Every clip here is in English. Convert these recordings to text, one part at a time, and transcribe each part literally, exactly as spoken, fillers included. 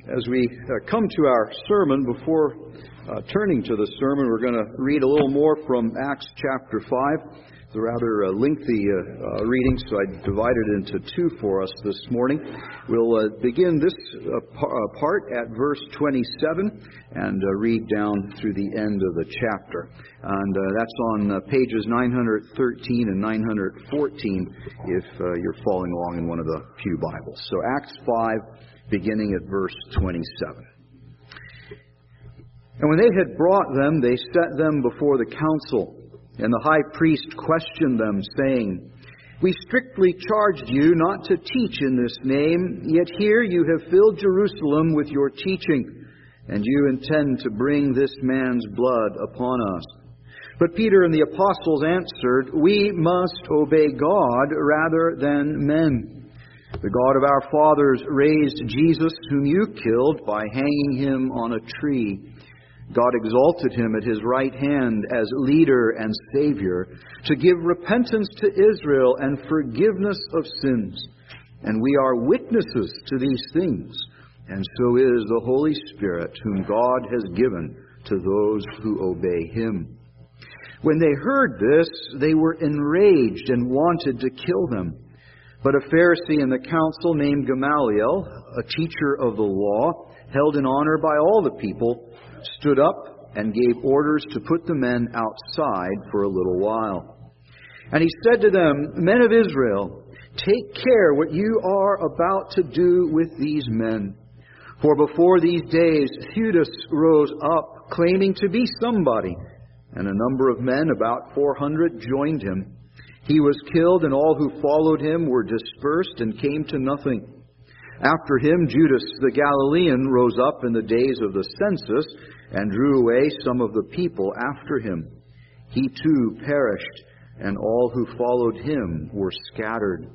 As we uh, come to our sermon, before uh, turning to the sermon, we're going to read a little more from Acts chapter five. It's a rather uh, lengthy uh, uh, reading, so I divided it into two for us this morning. We'll uh, begin this uh, par- uh, part at verse twenty-seven and uh, read down through the end of the chapter. And uh, that's on uh, pages nine hundred thirteen and nine hundred fourteen if uh, you're following along in one of the pew Bibles. So Acts five, beginning at verse twenty-seven. And when they had brought them, they set them before the council. And the high priest questioned them, saying, "We strictly charged you not to teach in this name, yet here you have filled Jerusalem with your teaching, and you intend to bring this man's blood upon us." But Peter and the apostles answered, "We must obey God rather than men. The God of our fathers raised Jesus, whom you killed by hanging him on a tree. God exalted him at his right hand as leader and Savior, to give repentance to Israel and forgiveness of sins. And we are witnesses to these things, and so is the Holy Spirit, whom God has given to those who obey him." When they heard this, they were enraged and wanted to kill them. But a Pharisee in the council named Gamaliel, a teacher of the law, held in honor by all the people, stood up and gave orders to put the men outside for a little while. And he said to them, "Men of Israel, take care what you are about to do with these men. For before these days Theudas rose up, claiming to be somebody, and a number of men, about four hundred, joined him. He was killed, and all who followed him were dispersed and came to nothing. After him, Judas the Galilean rose up in the days of the census and drew away some of the people after him. He too perished, and all who followed him were scattered.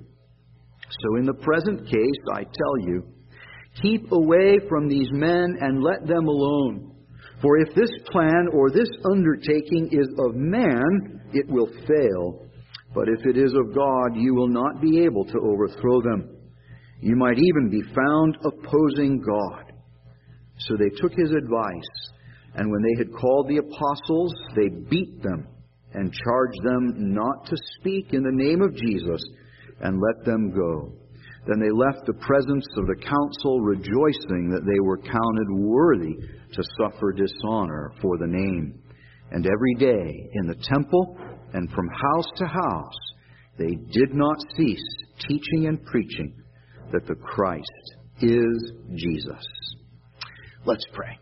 So in the present case, I tell you, keep away from these men and let them alone. For if this plan or this undertaking is of man, it will fail. But if it is of God, you will not be able to overthrow them. You might even be found opposing God." So they took his advice, and when they had called the apostles, they beat them and charged them not to speak in the name of Jesus, and let them go. Then they left the presence of the council, rejoicing that they were counted worthy to suffer dishonor for the name. And every day in the temple and from house to house, they did not cease teaching and preaching that the Christ is Jesus. Let's pray.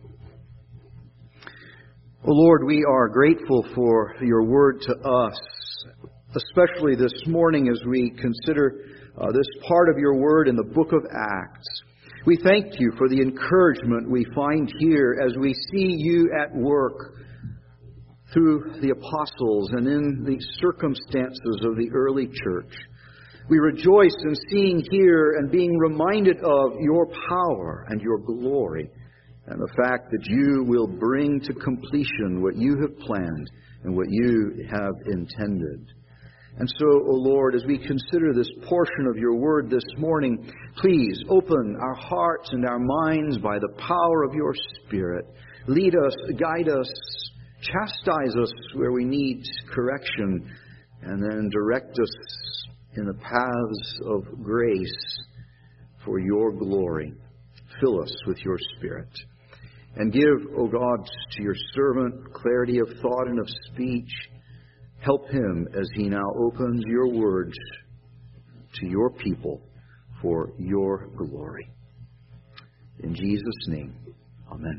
Oh Lord, we are grateful for your word to us, especially this morning as we consider uh, this part of your word in the book of Acts. We thank you for the encouragement we find here as we see you at work through the apostles and in the circumstances of the early church. We rejoice in seeing here and being reminded of your power and your glory, and the fact that you will bring to completion what you have planned and what you have intended. And so, O Lord, as we consider this portion of your word this morning, please open our hearts and our minds by the power of your Spirit. Lead us, guide us, chastise us where we need correction, and then direct us in the paths of grace for your glory. Fill us with your Spirit. And give, O God, to your servant clarity of thought and of speech. Help him as he now opens your words to your people for your glory. In Jesus' name, amen.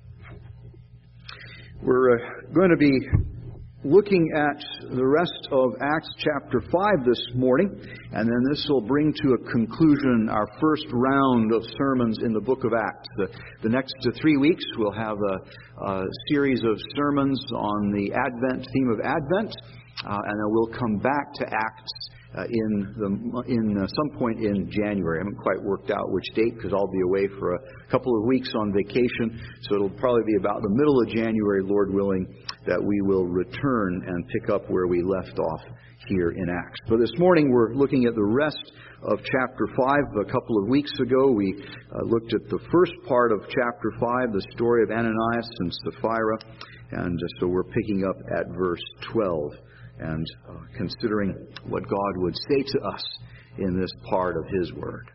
We're uh, going to be looking at the rest of Acts chapter five this morning, and then this will bring to a conclusion our first round of sermons in the book of Acts. The, the next three weeks we'll have a, a series of sermons on the Advent, theme of Advent, uh, and then we'll come back to Acts Uh, in the in uh, some point in January. I haven't quite worked out which date because I'll be away for a couple of weeks on vacation. So it'll probably be about the middle of January, Lord willing, that we will return and pick up where we left off here in Acts. But this morning we're looking at the rest of chapter five. A couple of weeks ago we uh, looked at the first part of chapter five, the story of Ananias and Sapphira. And uh, so we're picking up at verse twelve and uh, considering what God would say to us in this part of His Word.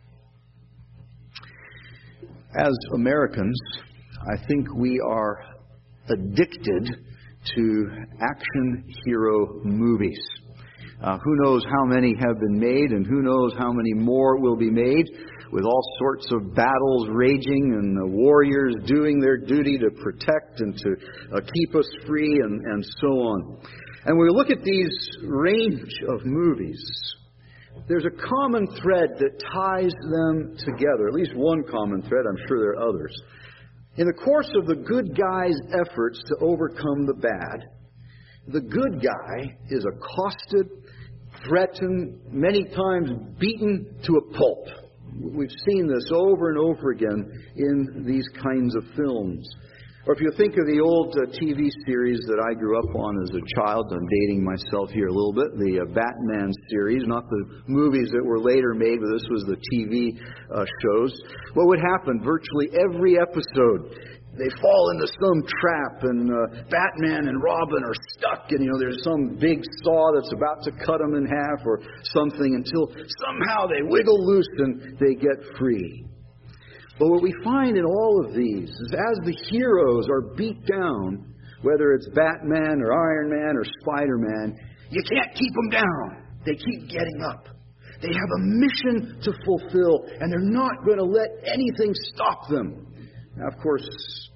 As Americans, I think we are addicted to action hero movies. Uh, who knows how many have been made, and who knows how many more will be made, with all sorts of battles raging and the warriors doing their duty to protect and to uh, keep us free and, and so on. And when we look at these range of movies, there's a common thread that ties them together, at least one common thread. I'm sure there are others. In the course of the good guy's efforts to overcome the bad, the good guy is accosted, threatened, many times beaten to a pulp. We've seen this over and over again in these kinds of films. Or if you think of the old uh, T V series that I grew up on as a child, I'm dating myself here a little bit, the uh, Batman series, not the movies that were later made, but this was the T V uh, shows. What would happen? Virtually every episode, they fall into some trap, and uh, Batman and Robin are stuck, and you know there's some big saw that's about to cut them in half or something, until somehow they wiggle loose and they get free. But what we find in all of these is as the heroes are beat down, whether it's Batman or Iron Man or Spider-Man, you can't keep them down. They keep getting up. They have a mission to fulfill, and they're not going to let anything stop them. Now, of course,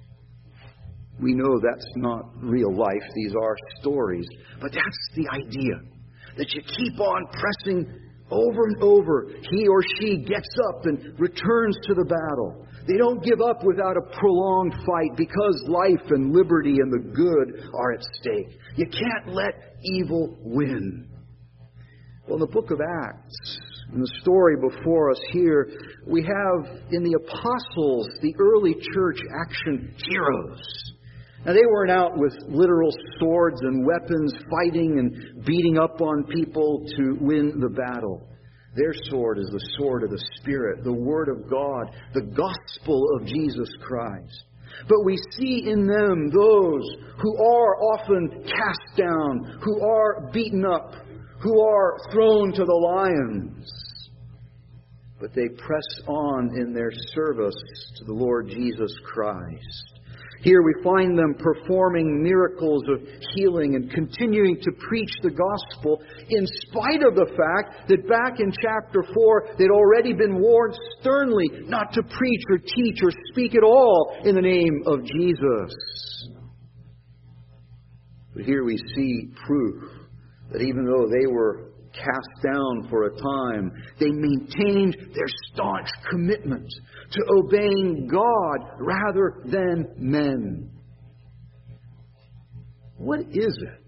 we know that's not real life. These are stories. But that's the idea, that you keep on pressing over and over. He or she gets up and returns to the battle. They don't give up without a prolonged fight, because life and liberty and the good are at stake. You can't let evil win. Well, in the book of Acts, in the story before us here, we have in the apostles, the early church action heroes. Now, they weren't out with literal swords and weapons, fighting and beating up on people to win the battle. Their sword is the sword of the Spirit, the Word of God, the gospel of Jesus Christ. But we see in them those who are often cast down, who are beaten up, who are thrown to the lions. But they press on in their service to the Lord Jesus Christ. Here we find them performing miracles of healing and continuing to preach the gospel in spite of the fact that back in chapter four they'd already been warned sternly not to preach or teach or speak at all in the name of Jesus. But here we see proof that even though they were cast down for a time, they maintained their staunch commitment to obeying God rather than men. What is it?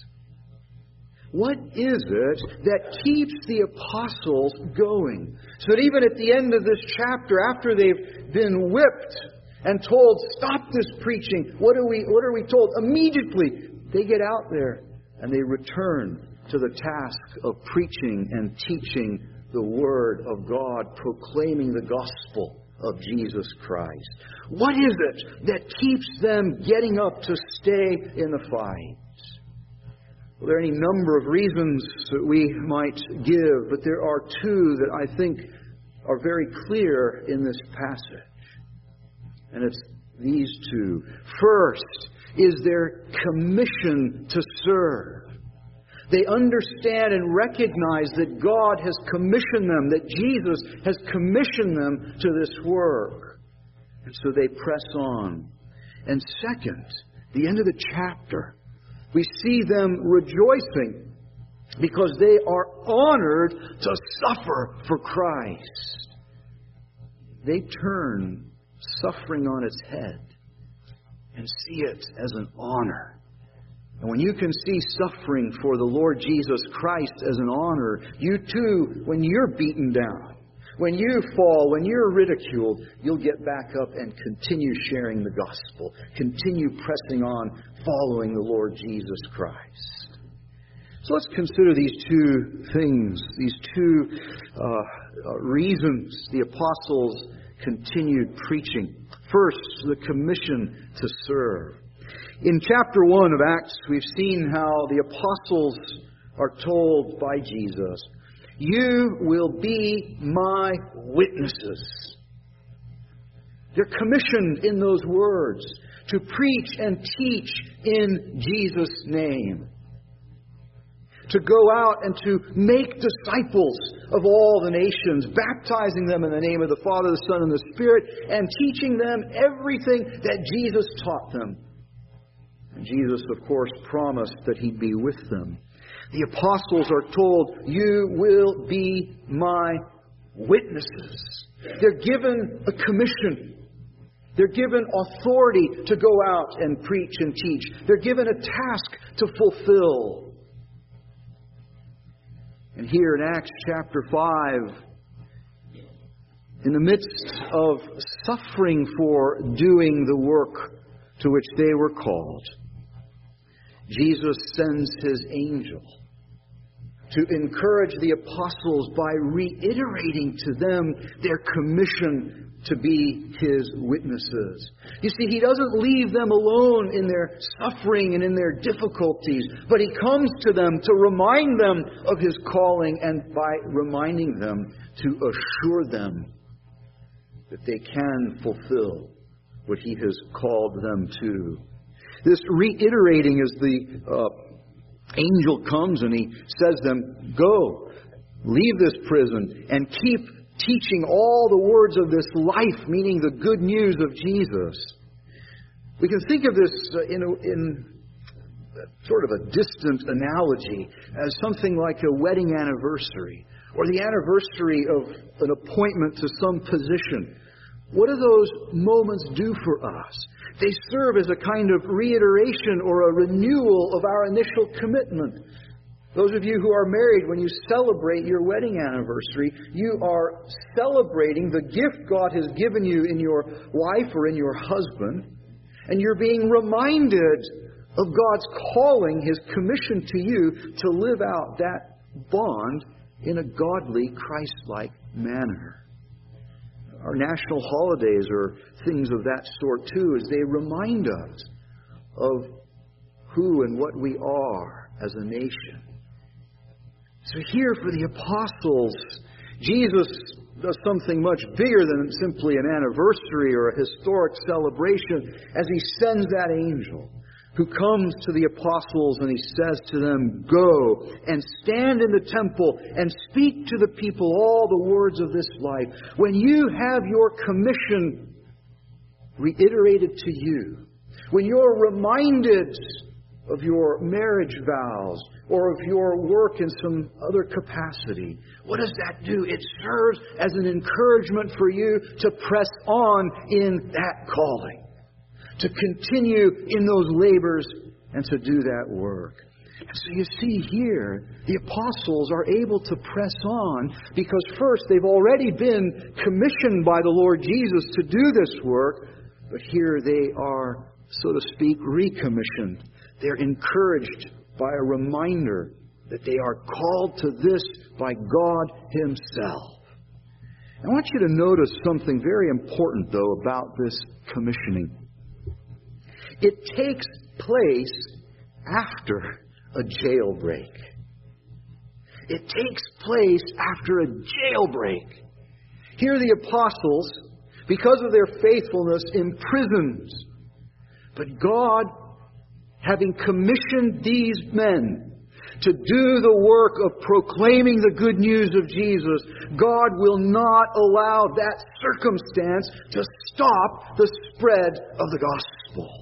What is it that keeps the apostles going? So that even at the end of this chapter, after they've been whipped and told, stop this preaching, what are we, what are we told? Immediately, they get out there and they return to the task of preaching and teaching the Word of God, proclaiming the gospel of Jesus Christ. What is it that keeps them getting up to stay in the fight? Well, there are any number of reasons that we might give, but there are two that I think are very clear in this passage. And it's these two. First is their commission to serve. They understand and recognize that God has commissioned them, that Jesus has commissioned them to this work. And so they press on. And second, the end of the chapter, we see them rejoicing because they are honored to suffer for Christ. They turn suffering on its head and see it as an honor. And when you can see suffering for the Lord Jesus Christ as an honor, you too, when you're beaten down, When you fall, when you're ridiculed, you'll get back up and continue sharing the gospel. Continue pressing on, following the Lord Jesus Christ. So let's consider these two things, these two uh, uh, reasons the apostles continued preaching. First, the commission to serve. In chapter one of Acts, we've seen how the apostles are told by Jesus, "You will be my witnesses." They're commissioned in those words to preach and teach in Jesus' name. To go out and to make disciples of all the nations, baptizing them in the name of the Father, the Son, and the Spirit, and teaching them everything that Jesus taught them. And Jesus, of course, promised that He'd be with them. The apostles are told, "You will be my witnesses." They're given a commission. They're given authority to go out and preach and teach. They're given a task to fulfill. And here in Acts chapter five, in the midst of suffering for doing the work to which they were called, Jesus sends His angel to encourage the apostles by reiterating to them their commission to be His witnesses. You see, He doesn't leave them alone in their suffering and in their difficulties, but He comes to them to remind them of His calling, and by reminding them, to assure them that they can fulfill what He has called them to. This reiterating is the uh, angel comes and he says to them, "Go, leave this prison and keep teaching all the words of this life," meaning the good news of Jesus. We can think of this uh, in, a, in sort of a distant analogy as something like a wedding anniversary or the anniversary of an appointment to some position. What do those moments do for us? They serve as a kind of reiteration or a renewal of our initial commitment. Those of you who are married, when you celebrate your wedding anniversary, you are celebrating the gift God has given you in your wife or in your husband, and you're being reminded of God's calling, His commission to you to live out that bond in a godly, Christ-like manner. Our national holidays are things of that sort too, as they remind us of who and what we are as a nation. So here for the apostles, Jesus does something much bigger than simply an anniversary or a historic celebration as He sends that angel who comes to the apostles and He says to them, "Go and stand in the temple and speak to the people all the words of this life." When you have your commission reiterated to you, when you're reminded of your marriage vows or of your work in some other capacity, what does that do? It serves as an encouragement for you to press on in that calling, to continue in those labors and to do that work. And so you see here, the apostles are able to press on because first, they've already been commissioned by the Lord Jesus to do this work, but here they are, so to speak, recommissioned. They're encouraged by a reminder that they are called to this by God Himself. I want you to notice something very important, though, about this commissioning. It takes place after a jailbreak. It takes place after a jailbreak. Here the apostles, because of their faithfulness, imprisoned. But God, having commissioned these men to do the work of proclaiming the good news of Jesus, God will not allow that circumstance to stop the spread of the gospel.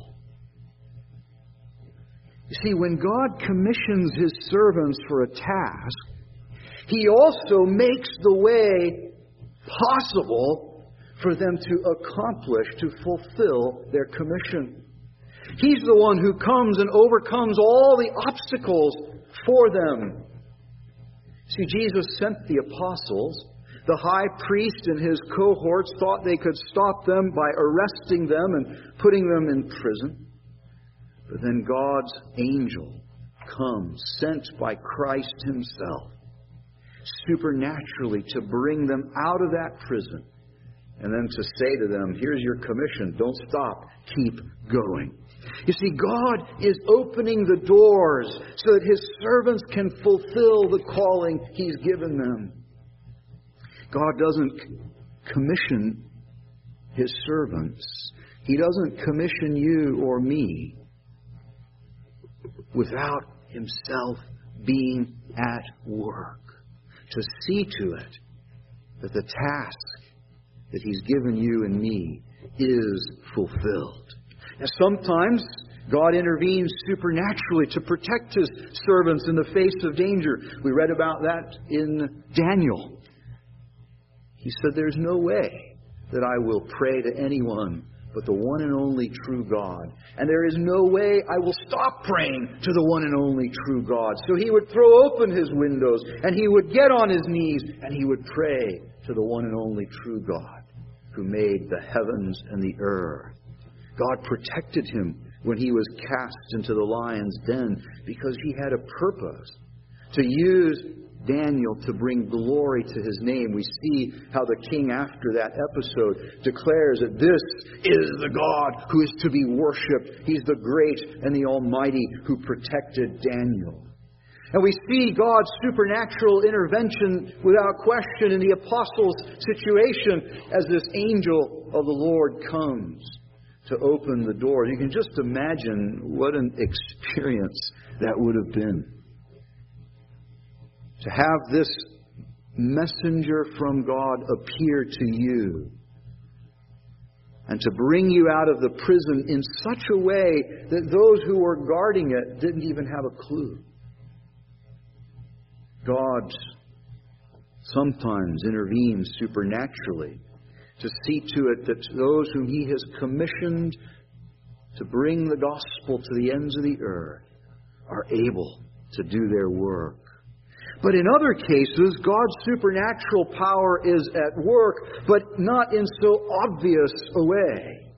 You see, when God commissions His servants for a task, He also makes the way possible for them to accomplish, to fulfill their commission. He's the one who comes and overcomes all the obstacles for them. See, Jesus sent the apostles, The high priest and his cohorts thought they could stop them by arresting them and putting them in prison. But then God's angel comes, sent by Christ himself, supernaturally to bring them out of that prison and then to say to them, here's your commission, don't stop, keep going. You see, God is opening the doors so that his servants can fulfill the calling he's given them. God doesn't commission his servants. He doesn't commission you or me without himself being at work to see to it that the task that he's given you and me is fulfilled. Now, sometimes God intervenes supernaturally to protect his servants in the face of danger. We read about that in Daniel. He said, there's no way that I will pray to anyone but the one and only true God. And there is no way I will stop praying to the one and only true God. So he would throw open his windows, and he would get on his knees, and he would pray to the one and only true God who made the heavens and the earth. God protected him when he was cast into the lion's den because he had a purpose to use Daniel to bring glory to his name. We see how the king after that episode declares that this is the God who is to be worshipped. He's the great and the almighty who protected Daniel. And we see God's supernatural intervention without question in the apostles' situation as this angel of the Lord comes to open the door. You can just imagine what an experience that would have been. To have this messenger from God appear to you and to bring you out of the prison in such a way that those who were guarding it didn't even have a clue. God sometimes intervenes supernaturally to see to it that those whom he has commissioned to bring the gospel to the ends of the earth are able to do their work. But in other cases, God's supernatural power is at work, but not in so obvious a way.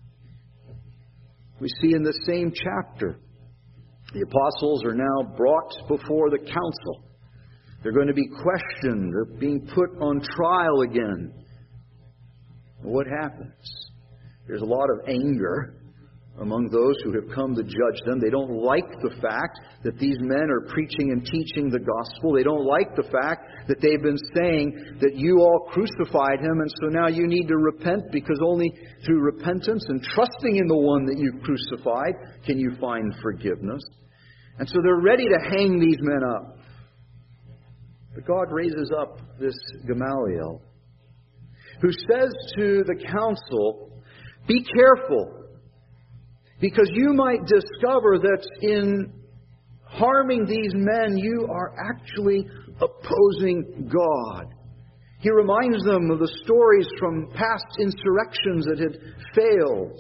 We see in the same chapter, the apostles are now brought before the council. They're going to be questioned. They're being put on trial again. What happens? There's a lot of anger among those who have come to judge them. They don't like the fact that these men are preaching and teaching the gospel. They don't like the fact that they've been saying that you all crucified him, and so now you need to repent, because only through repentance and trusting in the one that you've crucified can you find forgiveness. And so they're ready to hang these men up. But God raises up this Gamaliel, who says to the council, be careful, because you might discover that in harming these men, you are actually opposing God. He reminds them of the stories from past insurrections that had failed,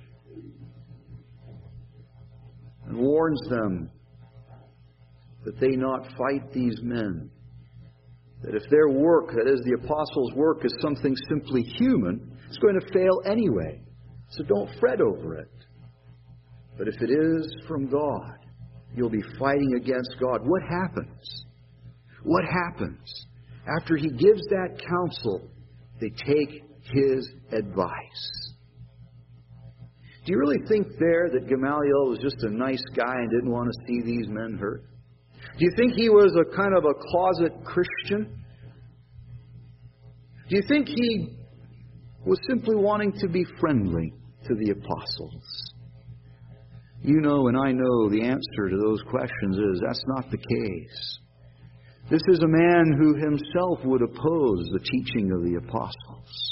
and warns them that they not fight these men. That if their work, that is the apostles' work, is something simply human, it's going to fail anyway. So don't fret over it. But if it is from God, you'll be fighting against God. What happens? What happens? After he gives that counsel, they take his advice. Do you really think there that Gamaliel was just a nice guy and didn't want to see these men hurt? Do you think he was a kind of a closet Christian? Do you think he was simply wanting to be friendly to the apostles? You know and I know the answer to those questions is that's not the case. This is a man who himself would oppose the teaching of the apostles.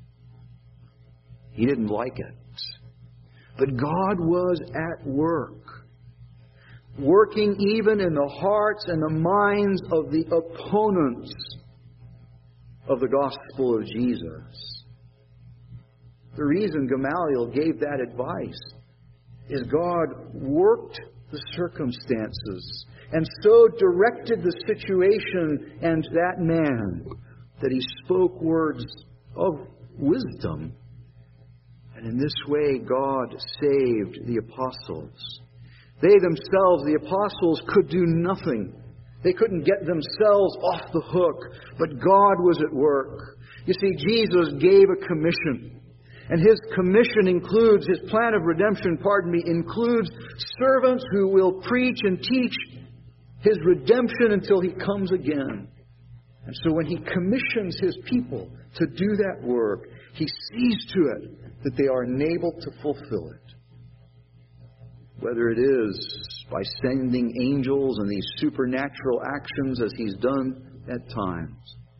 He didn't like it. But God was at work, working even in the hearts and the minds of the opponents of the gospel of Jesus. The reason Gamaliel gave that advice is God worked the circumstances and so directed the situation and that man that He spoke words of wisdom. And in this way, God saved the apostles. They themselves, the apostles, could do nothing. They couldn't get themselves off the hook, but God was at work. You see, Jesus gave a commission. And His commission includes, His plan of redemption, pardon me, includes servants who will preach and teach His redemption until He comes again. And so when He commissions His people to do that work, He sees to it that they are enabled to fulfill it. Whether it is by sending angels and these supernatural actions as He's done at times,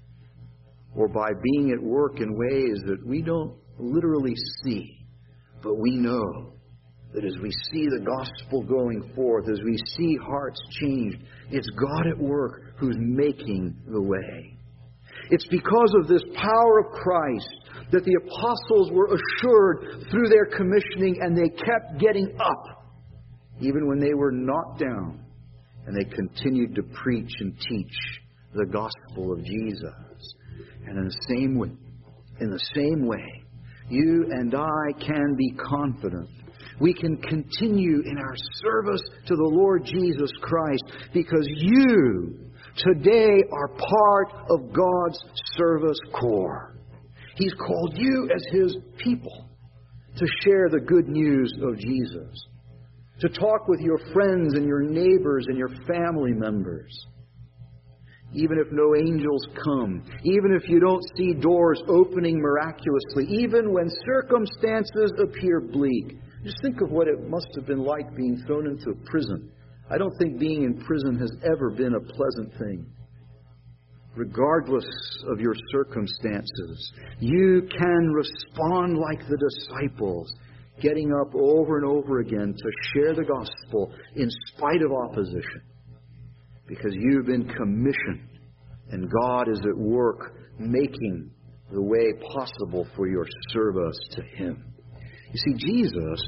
or by being at work in ways that we don't literally see, but we know that as we see the gospel going forth, as we see hearts changed, it's God at work who's making the way. It's because of this power of Christ that the apostles were assured through their commissioning, and they kept getting up even when they were knocked down, and they continued to preach and teach the gospel of Jesus. And in the same way, in the same way, you and I can be confident. We can continue in our service to the Lord Jesus Christ because you today are part of God's service corps. He's called you as His people to share the good news of Jesus, to talk with your friends and your neighbors and your family members. Even if no angels come, even if you don't see doors opening miraculously, even when circumstances appear bleak. Just think of what it must have been like being thrown into a prison. I don't think being in prison has ever been a pleasant thing. Regardless of your circumstances, you can respond like the disciples, getting up over and over again to share the gospel in spite of opposition. Because you've been commissioned, and God is at work making the way possible for your service to Him. You see, Jesus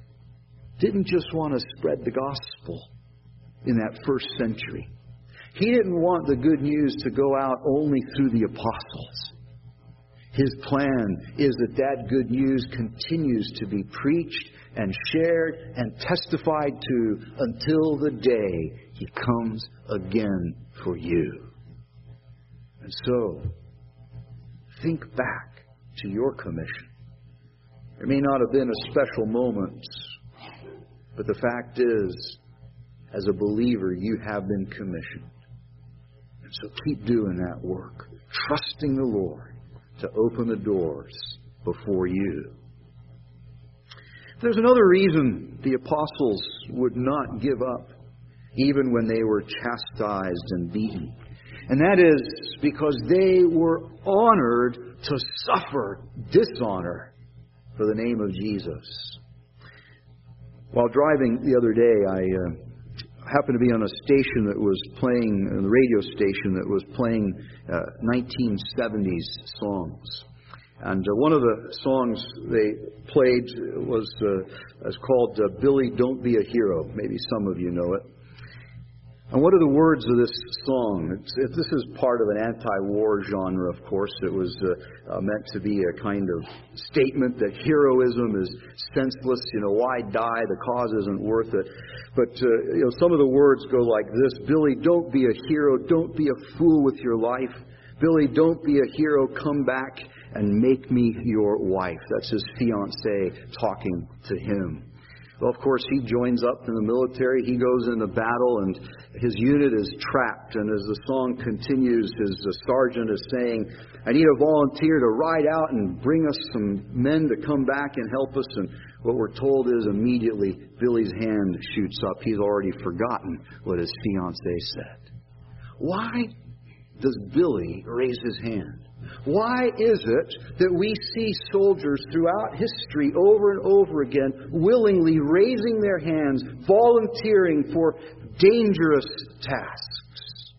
didn't just want to spread the gospel in that first century. He didn't want the good news to go out only through the apostles. His plan is that that good news continues to be preached and shared and testified to until the day He comes again for you. And so, think back to your commission. There may not have been a special moment, but the fact is, as a believer, you have been commissioned. And so keep doing that work, trusting the Lord to open the doors before you. There's another reason the apostles would not give up, even when they were chastised and beaten. And that is because they were honored to suffer dishonor for the name of Jesus. While driving the other day, I uh, happened to be on a station that was playing, a radio station that was playing uh, nineteen seventies songs. And uh, one of the songs they played was uh, is called uh, Billy, Don't Be a Hero. Maybe some of you know it. And what are the words of this song? It's, it, this is part of an anti-war genre, of course. It was uh, uh, meant to be a kind of statement that heroism is senseless. You know, why die? The cause isn't worth it. But, uh, you know, some of the words go like this. Billy, don't be a hero. Don't be a fool with your life. Billy, don't be a hero. Come back and make me your wife. That's his fiancée talking to him. Well, of course, he joins up in the military. He goes into battle, and his unit is trapped. And as the song continues, his uh, sergeant is saying, I need a volunteer to ride out and bring us some men to come back and help us. And what we're told is immediately Billy's hand shoots up. He's already forgotten what his fiancée said. Why does Billy raise his hand? Why is it that we see soldiers throughout history over and over again willingly raising their hands, volunteering for dangerous tasks?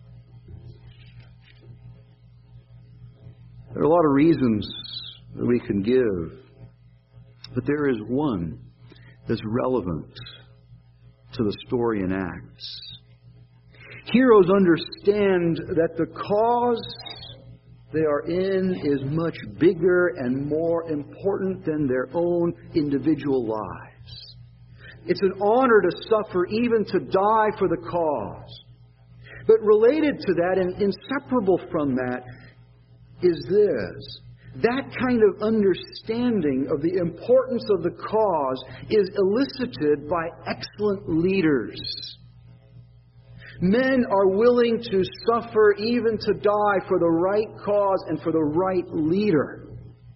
There are a lot of reasons that we can give, but there is one that's relevant to the story in Acts. Heroes understand that the cause they are in is much bigger and more important than their own individual lives. It's an honor to suffer, even to die for the cause. But related to that and inseparable from that is this. That kind of understanding of the importance of the cause is elicited by excellent leaders. Men are willing to suffer, even to die, for the right cause and for the right leader.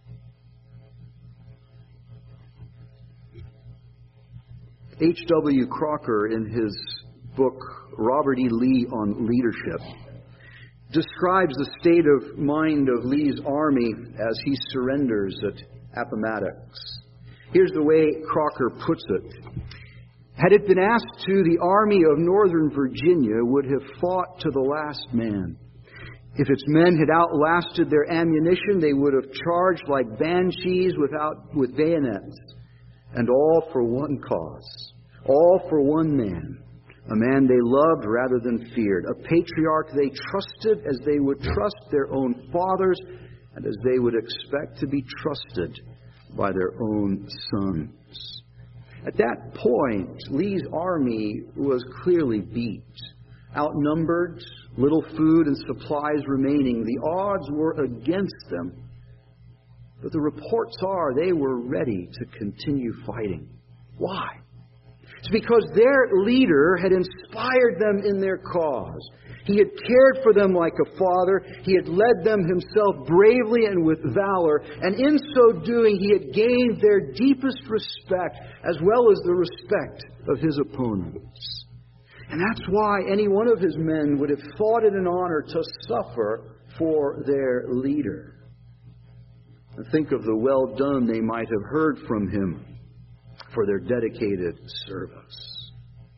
H W Crocker, in his book, Robert E. Lee on Leadership, describes the state of mind of Lee's army as he surrenders at Appomattox. Here's the way Crocker puts it. Had it been asked to, the army of Northern Virginia would have fought to the last man. If its men had outlasted their ammunition, they would have charged like banshees without, with bayonets. And all for one cause. All for one man. A man they loved rather than feared. A patriarch they trusted as they would trust their own fathers and as they would expect to be trusted by their own sons. At that point, Lee's army was clearly beat. Outnumbered, little food and supplies remaining. The odds were against them. But the reports are they were ready to continue fighting. Why? It's because their leader had inspired them in their cause. He had cared for them like a father. He had led them himself bravely and with valor. And in so doing, he had gained their deepest respect as well as the respect of his opponents. And that's why any one of his men would have thought it an honor to suffer for their leader. And think of the well done they might have heard from him for their dedicated service.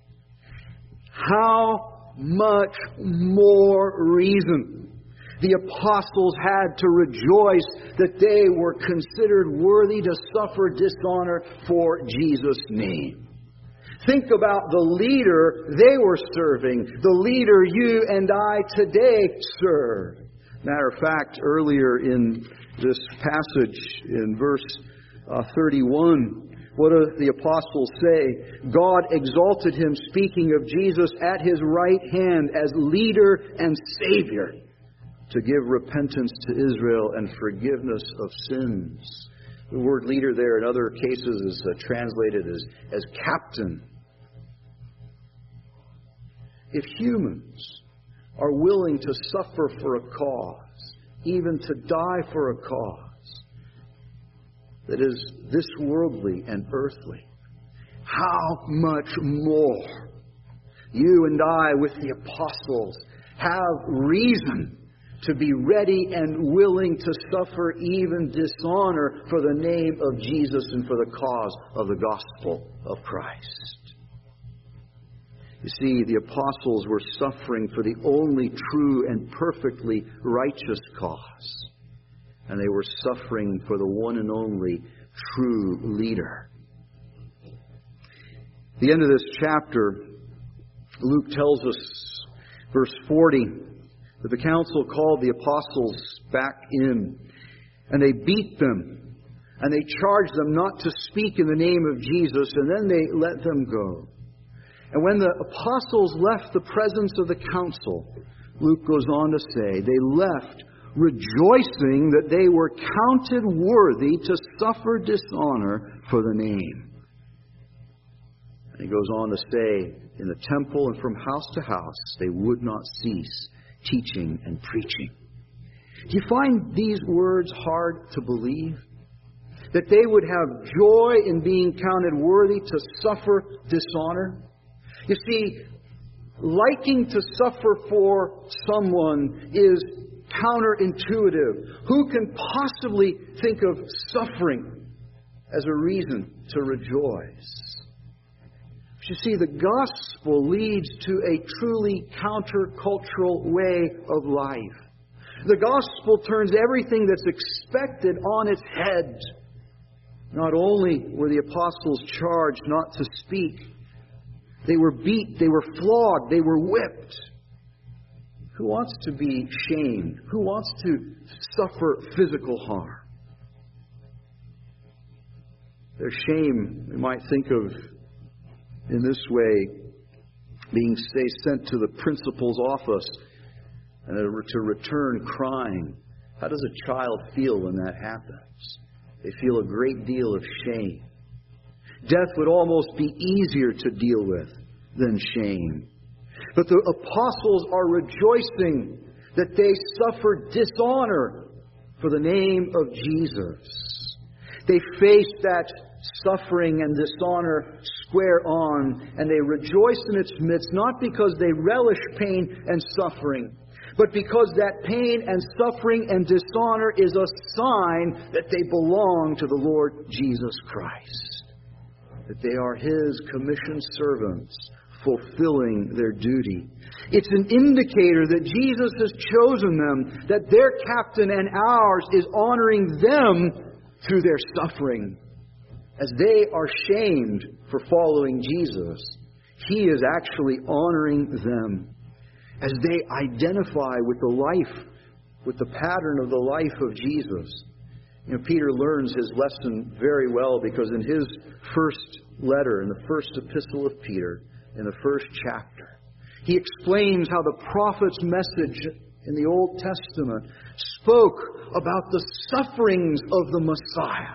How much more reason the apostles had to rejoice that they were considered worthy to suffer dishonor for Jesus' name. Think about the leader they were serving, the leader you and I today serve. Matter of fact, earlier in this passage, in verse uh, thirty-one, what do the apostles say? God exalted him, speaking of Jesus, at his right hand as leader and Savior, to give repentance to Israel and forgiveness of sins. The word leader there in other cases is uh, translated as, as captain. If humans are willing to suffer for a cause, even to die for a cause that is this worldly and earthly, how much more you and I with the apostles have reason to be ready and willing to suffer even dishonor for the name of Jesus and for the cause of the gospel of Christ. You see, the apostles were suffering for the only true and perfectly righteous cause. And they were suffering for the one and only true leader. At the end of this chapter, Luke tells us, verse forty, that the council called the apostles back in, and they beat them, and they charged them not to speak in the name of Jesus, and then they let them go. And when the apostles left the presence of the council, Luke goes on to say, they left rejoicing that they were counted worthy to suffer dishonor for the name. And he goes on to say, in the temple and from house to house, they would not cease teaching and preaching. Do you find these words hard to believe? That they would have joy in being counted worthy to suffer dishonor? You see, liking to suffer for someone is counterintuitive. Who can possibly think of suffering as a reason to rejoice? But you see, the gospel leads to a truly countercultural way of life. The gospel turns everything that's expected on its head. Not only were the apostles charged not to speak, they were beat, they were flogged, they were whipped. Who wants to be shamed? Who wants to suffer physical harm? Their shame, we might think of in this way, being, say, sent to the principal's office and to return crying. How does a child feel when that happens? They feel a great deal of shame. Death would almost be easier to deal with than shame. But the apostles are rejoicing that they suffered dishonor for the name of Jesus. They faced that suffering and dishonor square on, and they rejoice in its midst, not because they relish pain and suffering, but because that pain and suffering and dishonor is a sign that they belong to the Lord Jesus Christ, that they are His commissioned servants fulfilling their duty. It's an indicator that Jesus has chosen them, that their captain and ours is honoring them through their suffering. As they are shamed for following Jesus, He is actually honoring them. As they identify with the life, with the pattern of the life of Jesus. You know, Peter learns his lesson very well, because in his first letter, in the first epistle of Peter, in the first chapter, he explains how the prophet's message in the Old Testament spoke about the sufferings of the Messiah,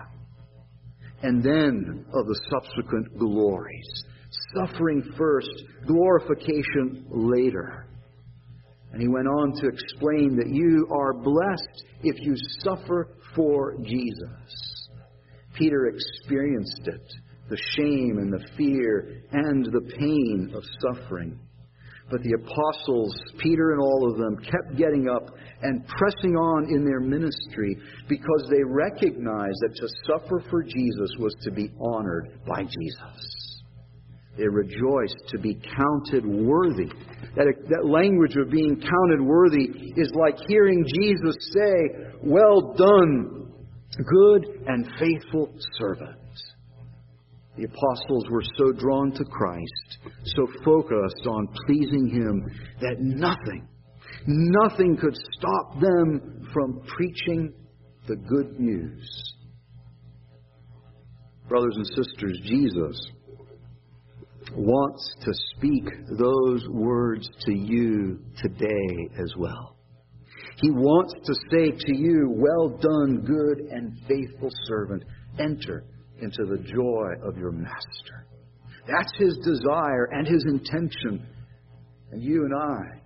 and then of the subsequent glories. Suffering first, glorification later. And he went on to explain that you are blessed if you suffer for Jesus. Peter experienced it, the shame and the fear and the pain of suffering. But the apostles, Peter and all of them, kept getting up and pressing on in their ministry because they recognized that to suffer for Jesus was to be honored by Jesus. They rejoiced to be counted worthy. That, that language of being counted worthy is like hearing Jesus say, "Well done, good and faithful servant." The apostles were so drawn to Christ, so focused on pleasing Him, that nothing, nothing could stop them from preaching the good news. Brothers and sisters, Jesus wants to speak those words to you today as well. He wants to say to you, "Well done, good and faithful servant. Enter into the joy of your master." That's His desire and His intention. And you and I,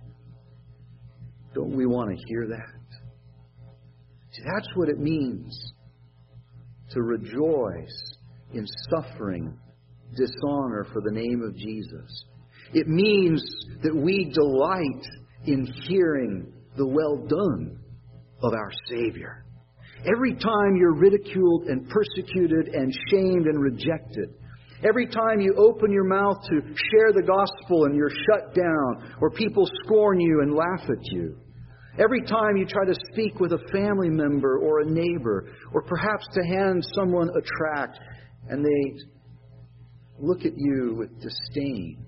don't we want to hear that? See, that's what it means to rejoice in suffering dishonor for the name of Jesus. It means that we delight in hearing the well done of our Savior. Every time you're ridiculed and persecuted and shamed and rejected, every time you open your mouth to share the gospel and you're shut down, or people scorn you and laugh at you, every time you try to speak with a family member or a neighbor, or perhaps to hand someone a tract and they look at you with disdain,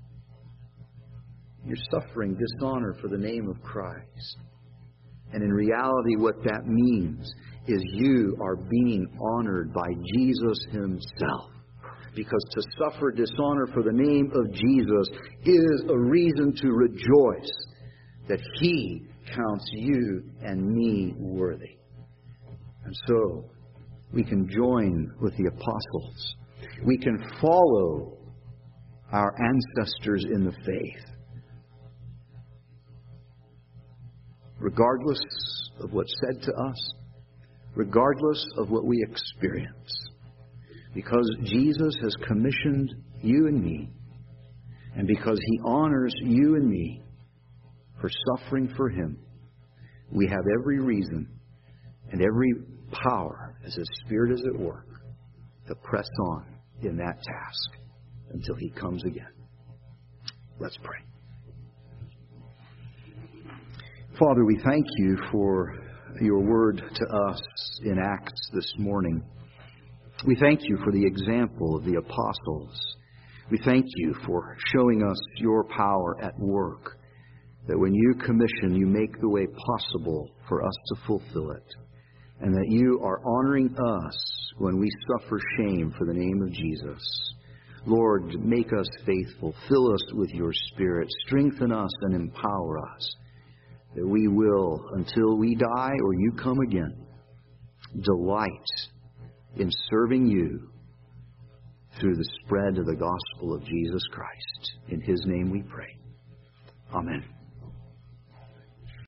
you're suffering dishonor for the name of Christ. And in reality, what that means is you are being honored by Jesus Himself. Because to suffer dishonor for the name of Jesus is a reason to rejoice that He counts you and me worthy. And so, we can join with the apostles. We can follow our ancestors in the faith, regardless of what's said to us, regardless of what we experience. Because Jesus has commissioned you and me, and because He honors you and me for suffering for Him, we have every reason and every power, as His Spirit is at work, to press on in that task until He comes again. Let's pray. Father, we thank You for Your word to us in Acts this morning. We thank You for the example of the apostles. We thank You for showing us Your power at work, that when you commission, you make the way possible for us to fulfill it, and that you are honoring us when we suffer shame for the name of Jesus. Lord, make us faithful. Fill us with your Spirit. Strengthen us and empower us, that we will, until we die or you come again, delight in serving you through the spread of the gospel of Jesus Christ. In His name we pray. Amen.